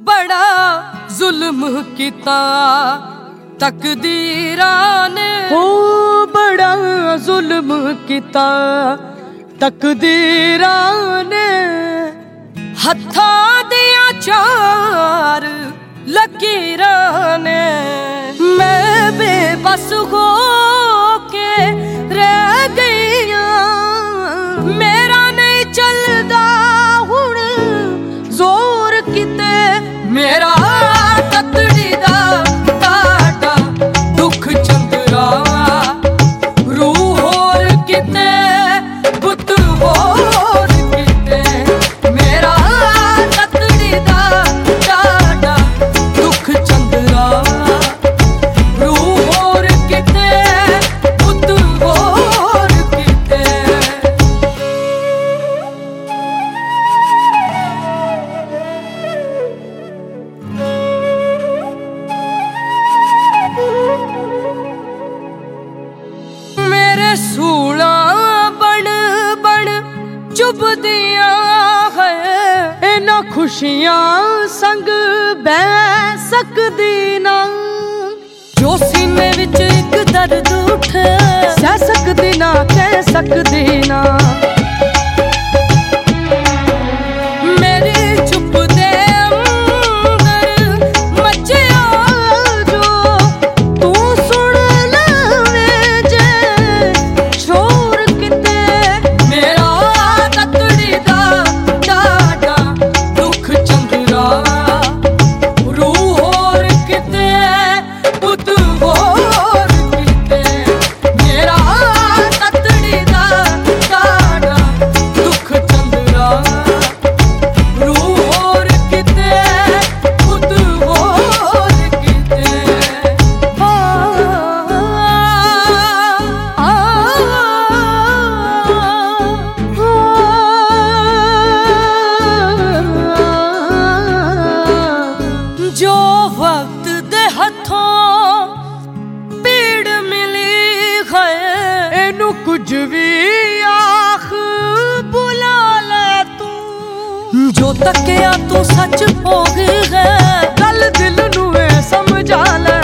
बड़ा जुल्म किता तकदीरां ने, हो बड़ा जुल्म किता तकदीरां ने। हत्थां दियां चार लकीरां ने, मैं बेबस हो के रह गई हां। मेरा नहीं चलदा हुण जोर किते, मेरा ततड़ी दा टाटा दुख चंदरा। रूह होर किते बुत होर किते, मेरा ततड़ी दा टाटा दुख चंदरा। रूह होर किते बुत होर किते। मेरे सूला बन बन चुभदियां है, इन्हां खुशियां संग बह सकदी ना। जो सीने विच एक दर्द उठे, सह सकदी ना कह सकदी ना। मेरी चुप दे अंदर मचिया जो तू सुन लवे जे शोर किते, मेरा ततड़ी दा टाटा दुख चंदरा। रूह होर किते बुत होर किते, मेरा ततड़ी दा टाटा दुख चंदरा। रूह होर किते बुत होर किते। जो वक्त दे हथों पीड़ मिली है, इनू कुछ भी आख बुला ले तू। जो तकिया तू सच हो गई है, गल दिल नू समझा ले।